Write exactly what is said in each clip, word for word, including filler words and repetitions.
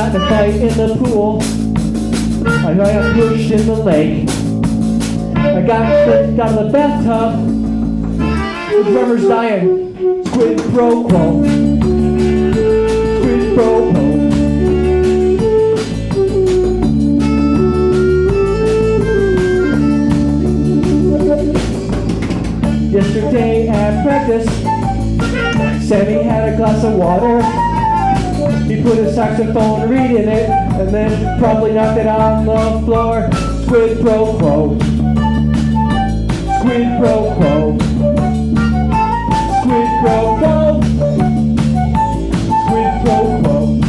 got in a fight in the pool. I got pushed in the lake. I got got in the bathtub. The drummer's dying. Squid pro quo. Squid pro quo. Yesterday at practice, Sammy had a glass of water. He put his saxophone reed in it, and then probably knocked it on the floor. Squid pro quo. Squid pro quo. Squid pro quo. Squid pro quo.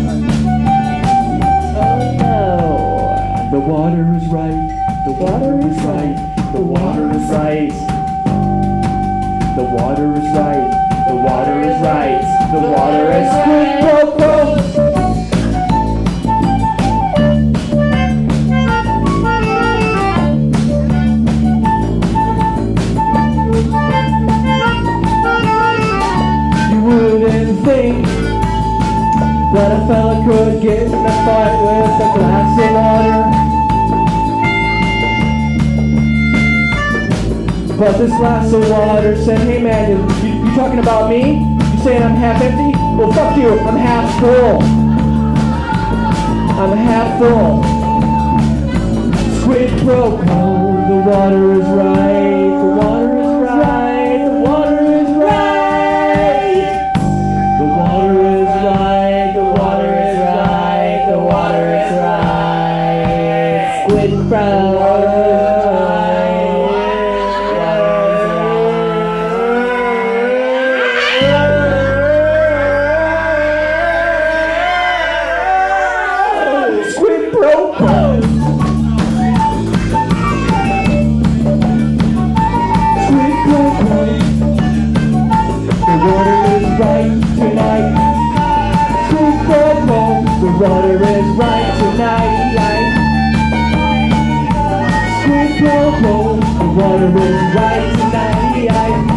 Oh no. The water is right. The water is right. The water is right. The water is right. The water is right. The water is squid pro quo. You wouldn't think that a fella could get in a fight with a glass of water. But this glass of water said, hey man, you, you, you talking about me? You saying I'm half empty? Well fuck you, I'm half full. I'm half full. Squid pro quo, the water is right, the water is right, the water is right. The water is right, the water is right, the water is right. Squid pro. The water is right tonight. Squid pro quo. The water is right tonight.